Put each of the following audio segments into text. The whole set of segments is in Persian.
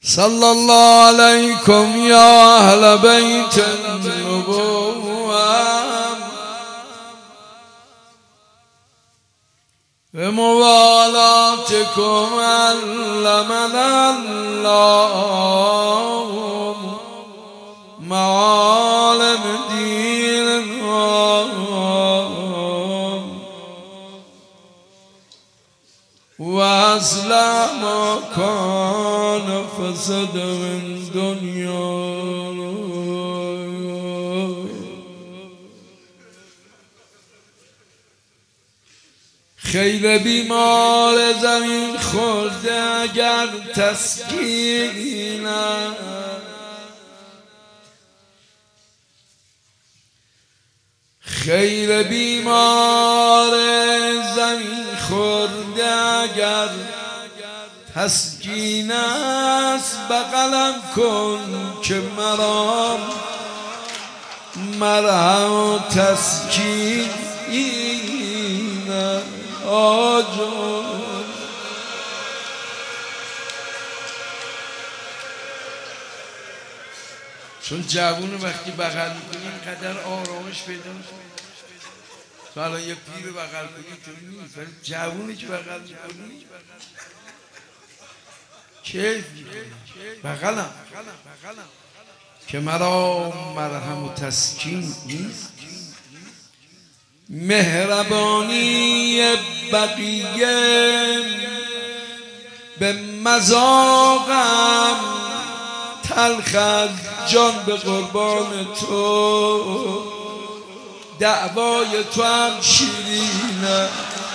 صلى الله عليكم يا أهل بيت النبوة بموالاتكم علمنا الله معالم دين وأصلح ما كان فسد من دنيا. خیل بیمار زمین خورده اگر تسکین خیل بیمار زمین خورده اگر تسکین است بغلم کن که مرهم و تسکین آجو. چون جوون وقتی بغل میکنی اینقدر آرامش پیدا میکنی. تو الان یه پیر بغل کنی تو نیست، ولی جوونی که بغل میکنی کیف میکنی. بغلم که مرا مرهم و تسکین نیست. مهربانی بقیه به مذاقم تلخ از جان به قربان تو دعوای تو هم شیرینه.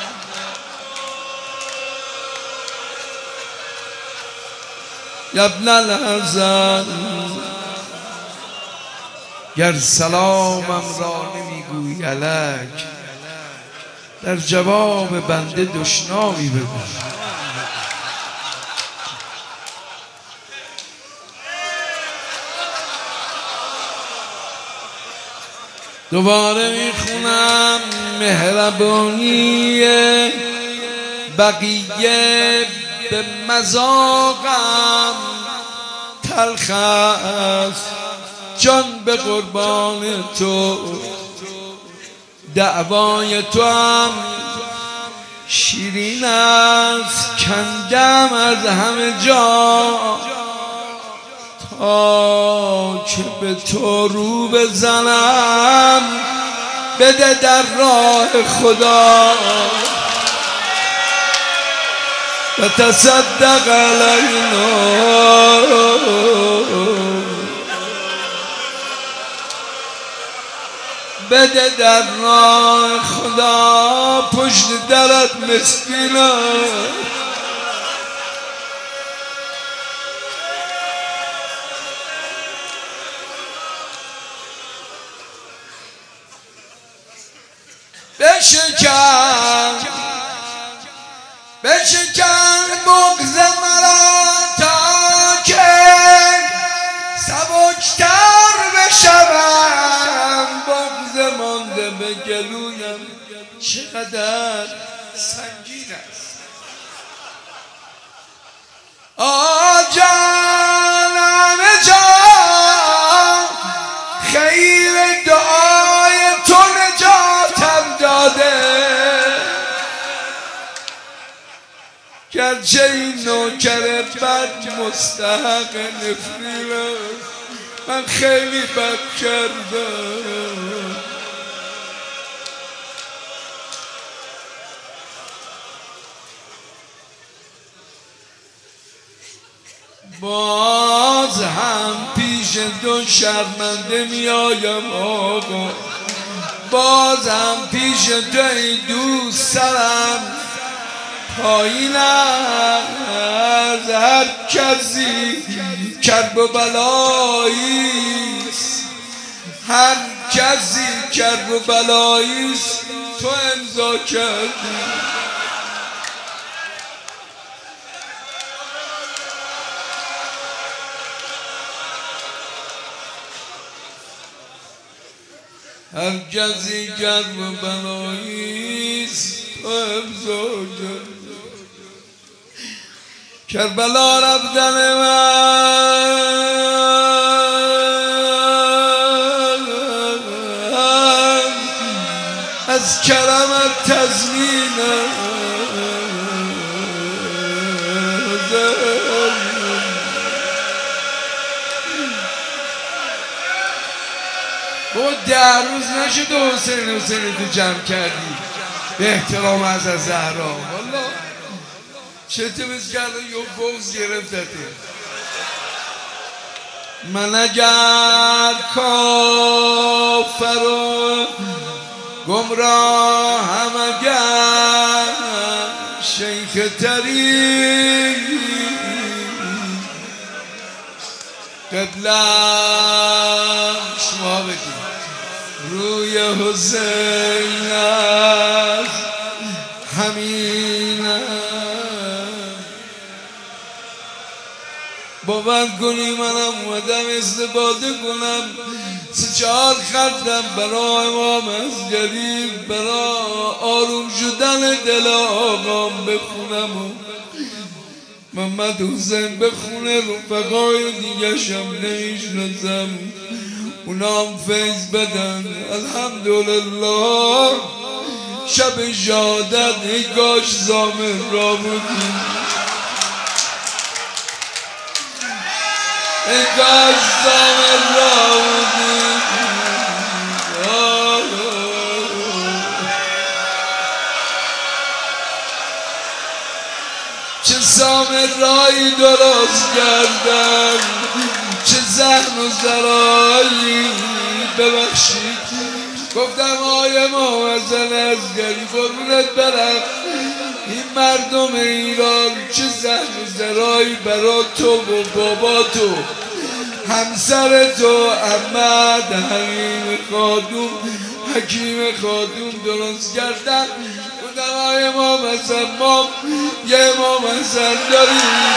یا ابن الحسن گر سلامم را نمیگوی الک در جواب بنده دشنامی بگو. دوباره میخونم مهربانی بقیه به مذاقم تلخ است جان به قربان تو دعوای تو هم شیرین است. کندم از همه جا تا که به تو رو بزنم بده در راه خدا و تصدق علینا. بده در راه خدا پشت درت مسکینا. بشکن بغض مرا تا که سبکتر بشوم. بغض مانده به گلویم چقدر سنگین است. جانم جان خیر دعای تو نجاتم داده. گرچه این نوکر بد مستحق نفرینم من خیلی بد کردم. باز هم پیش تو شرمنده میایم آقا. باز هم پیش تو ای دوست سرم پایین از هر کسی کرب و بلاییست. هر کسی کرب و بلاییست تو امضا کردی. هر کسی کرب و بلاییست تو امضا کردی. کربلا رفتن من بابا 10 روز نشد حسین تو جمع کردی به احترام از زهرا. والا چطور کرده یه بغض گرفتته. من اگر کافر و گمراه هم اگر شیخ تری قبلم شما بگید روی حسین است همینم باور کنی منم اومدم استفاده کنم 3-4 خطم برای امام اصغری برای آروم شدن دل آقام بخونم و محمد حسین بخونه رفقای دیگه شم نمیشناسم اونا هم فیض بدن. الحمدلله شب شهادت ایگاش زامن را بودیم ایگاش زامن را بودیم چه سامرایی درست کردن چه زهن و زرایی. ببخشید گفتم آیه محمد اصغری قربونت برم این مردم ایران چه زهن و زرایی برا تو و بابا تو همسر تو احمد حکیم خادوم درست کردن. گفتم آیه محمد ما یه امام حسن داریم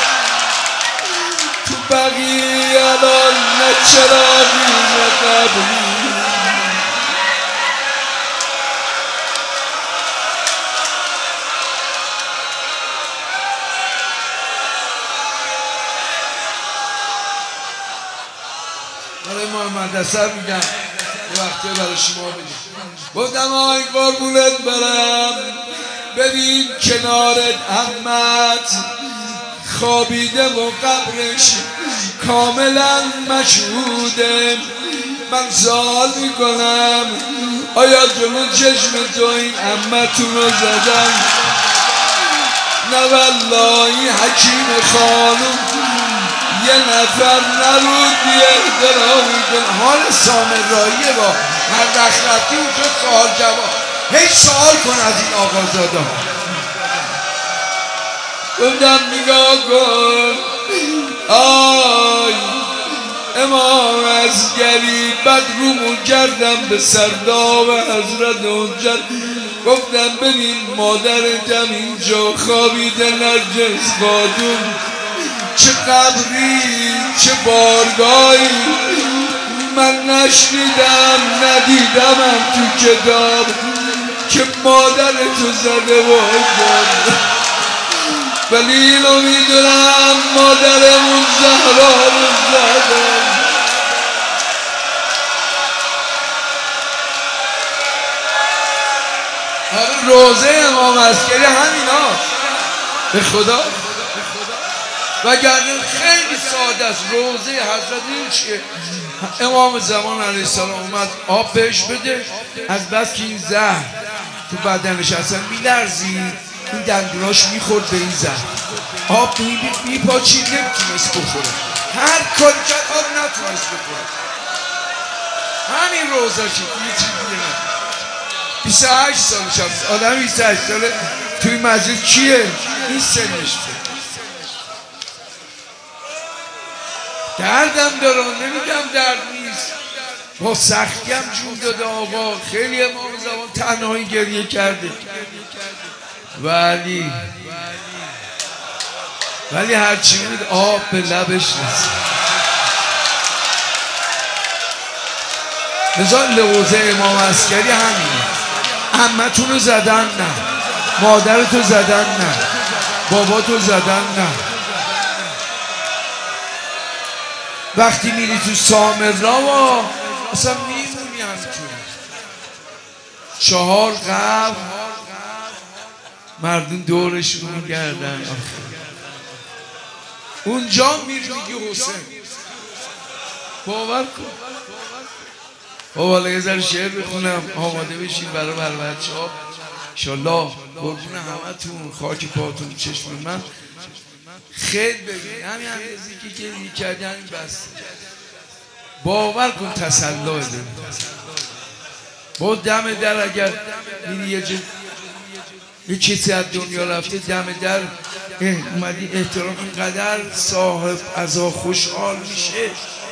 تو بقیه الان نه چراغی نه قبری. برای محمد حسن میگم یه وقتی برای شما بگم گفتم آی قربونت برم ببین کنارت احمد خوابیده و قبرش کاملا مشهوده. من سوال میکنم آیا جلو چشم تو این احمدتون رو زدن؟ نه والله این حکیم خانم یه نفر نرود یه احترامی کن. حال سامرایی با هر وقت رفتی اونجا سوال جواب هی سوال کن از این آقازاده ها. گفتم نگاه کن آی امام اصغری بد رومو کردم به سرداب حضرت حجت. گفتم ببین مادرتم اینجا خوابیده نرجس خادوم چه قبری چه بارگاهی من نشنیدم ندیدمم تو کتاب که مادر تو زده باشد ولی اینو میدونم مادرمون زهرا رو زده. روزه امام اصغری همینا به خدا وگرنه خیلی ساده است. روزه حضرت این چیه؟ امام زمان علیه السلام اومد آب بهش بده از بس که این زهر تو بدنش اصلا میلرزید این دندوناش میخورد به این زهر آب میپاچید نمیتونست بخوره هر کاری کرد آب نتونست بخوره. همین روزه شد یه چیز دیگه نه. 28 سالش هست آدم 28 ساله توی مسجد کیه؟ این سنش دردم دارم نمیگم درد نیست با سختی هم جون داده آقا. خیلی امام زمان تنهایی گریه کرده ولی هرچی بود آب به لبش رسید. مثلا لوزه امام اصغری همینه. عمتون رو زدن نه مادرتو زدن نه باباتو زدن نه. وقتی میری تو سامرا اصلا میمونی همینطوری 4 قبر مردم دورشون میگردن اونجا میری میگی حسین باور کن حالا یه ذره شعر بخونم آماده بشین برای بچه ها انشالله. قربون همتون، خاک پاتون، چشم من خیلی بگید همین اندازی که میکردی همین بس. باور کن تسلا داری با دم در. اگر میری یه کسی از دنیا رفته دم در اومدی احترام، اینقدر صاحب عزا خوشحال میشه.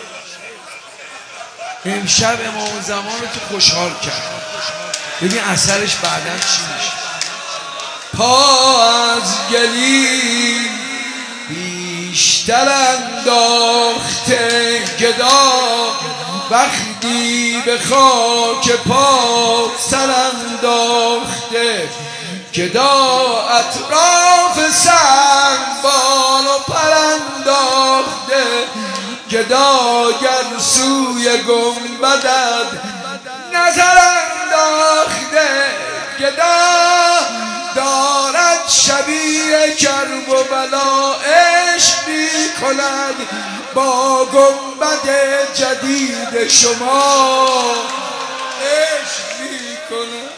امشب امام زمان رو تو خوشحال کرد، ببین اثرش بعداً چی میشه. پا از گلی بیشتر انداخته گدا، وقتی به خاک پا سر انداخته گدا، اطراف سنگبال و پر انداخته گدا، گر سوی گنبدت نظر انداخته گدا، دارد شبیه کرب و بلا عشق می کند با گنبد جدید شما، عشق می کند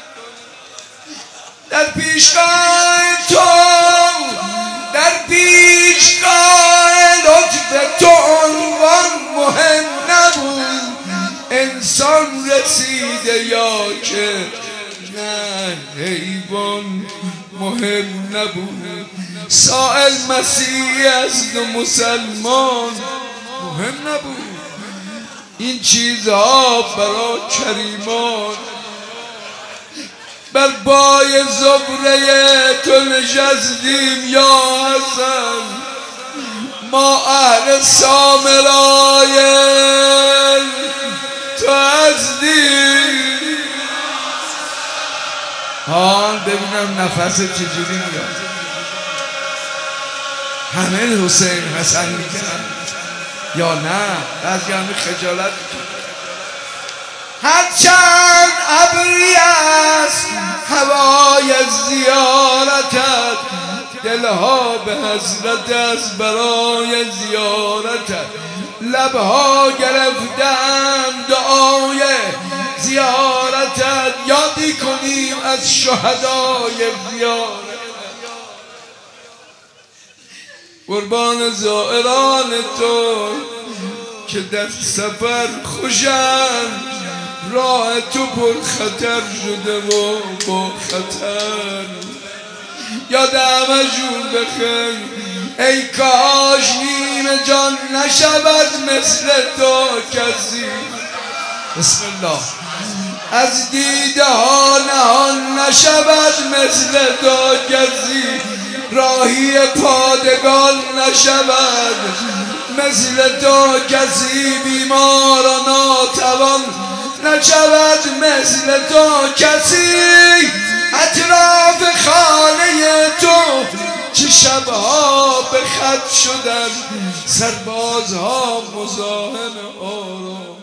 در پیشگاه تو، در پیشگاه لطف تو عنوان مهم نبود، انسان رسیده یا که نه حیوان مهم نبود، سائل مسیحی است و مسلمان مهم نبود، این چیزها برای کریمان. بر پای زبره تو نشستیم یا حسن، ما اهل سامرای تو هستیم. حال ببینم نفس چجوری میاد. همه حسین حسن میکنن یا نه؟ بعضی همه خجالت میکنن. هرچند ابری است هوای زیارتت، دلها به حسرت است برای زیارتت، لبها گرفتم دعای زیارتت، یادی کنیم از شهدای زیارتت. قربان زائران تو که در سفر خوشن، راه تو پر خطر شده و با خطر، یادمشون بخیر ای کاش نیم جان نشود مثل تو کسی. بسم الله. از دیده ها نهان نشود مثل تو کسی، راهی پادگان نشود مثل تو کسی، بیمار و ناتوان نشود مثل تو کسی، اطراف خانه تو چه شبها به خط شدن، سربازها مزاحم آرام